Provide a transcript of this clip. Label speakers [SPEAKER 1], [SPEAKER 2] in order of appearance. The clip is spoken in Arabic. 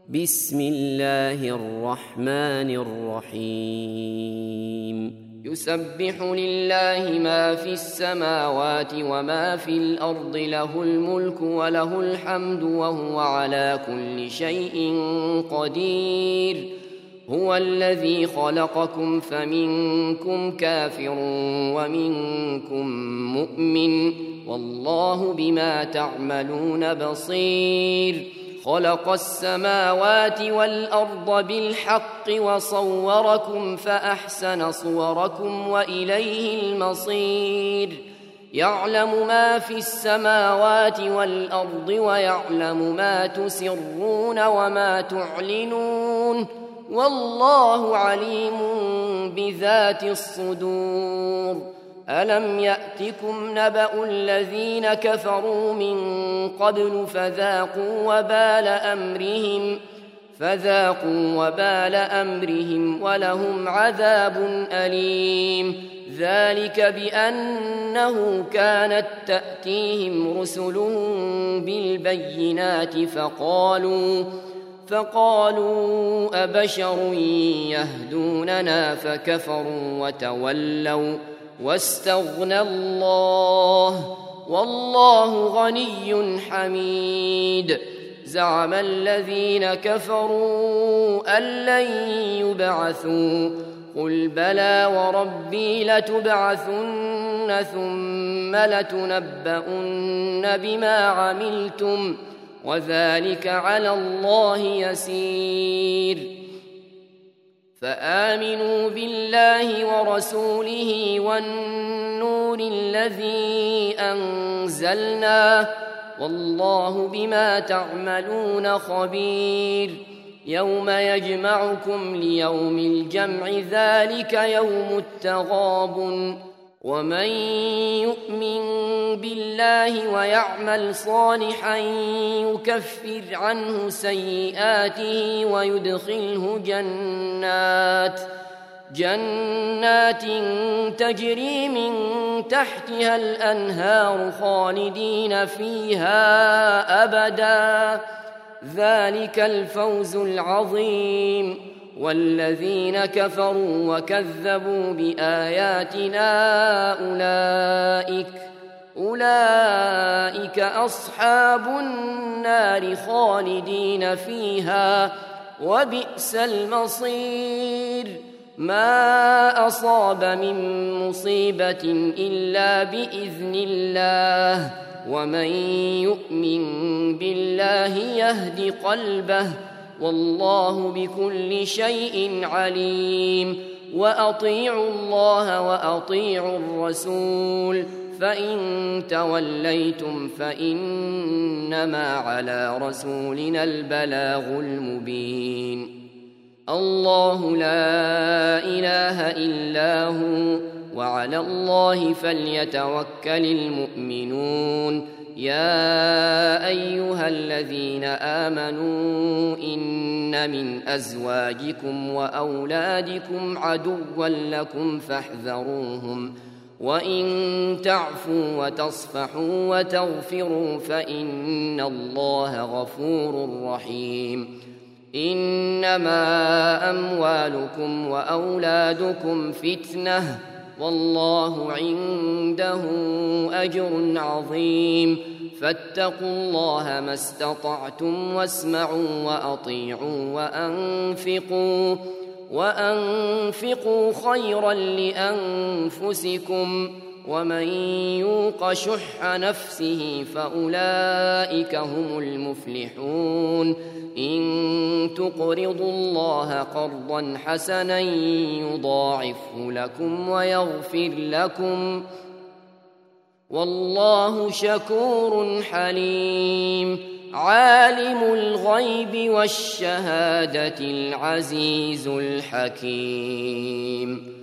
[SPEAKER 1] بسم الله الرحمن الرحيم يسبح لله ما في السماوات وما في الأرض له الملك وله الحمد وهو على كل شيء قدير هو الذي خلقكم فمنكم كافر ومنكم مؤمن والله بما تعملون بصير خلق السماوات والأرض بالحق وصوركم فأحسن صوركم وإليه المصير يعلم ما في السماوات والأرض ويعلم ما تسرون وما تعلنون والله عليم بذات الصدور ألم يأتكم نبأ الذين كفروا من قبل فذاقوا وبال أمرهم ولهم عذاب أليم ذلك بأنه كانت تأتيهم رسلهم بالبينات فقالوا أبشر يهدوننا فكفروا وتولوا واستغنى الله والله غني حميد زعم الذين كفروا أن لن يبعثوا قل بلى وربي لتبعثن ثم لتنبؤن بما عملتم وذلك على الله يسير فآمنوا بالله ورسوله والنور الذي أنزلنا والله بما تعملون خبير يوم يجمعكم ليوم الجمع ذلك يوم التغابن ومن يؤمن بالله ويعمل صالحا يكفر عنه سيئاته ويدخله جنات تجري من تحتها الأنهار خالدين فيها أبدا ذلك الفوز العظيم والذين كفروا وكذبوا بآياتنا أولئك أصحاب النار خالدين فيها وبئس المصير ما أصاب من مصيبة إلا بإذن الله ومن يؤمن بالله يهد قلبه والله بكل شيء عليم وأطيعوا الله وأطيعوا الرسول فإن توليتم فإنما على رسولنا البلاغ المبين الله لا إله إلا هو وعلى الله فليتوكل المؤمنون يا أيها الذين آمنوا إن من أزواجكم وأولادكم عدوا لكم فاحذروهم وإن تعفوا وتصفحوا وتغفروا فإن الله غفور رحيم إنما أموالكم وأولادكم فتنة والله عنده أجر عظيم فاتقوا الله ما استطعتم واسمعوا وأطيعوا وأنفقوا خيرا لأنفسكم ومن يوق شح نفسه فأولئك هم المفلحون إن تقرضوا الله قرضا حسنا يضاعفه لكم ويغفر لكم والله شكور حليم عالم الغيب والشهادة العزيز الحكيم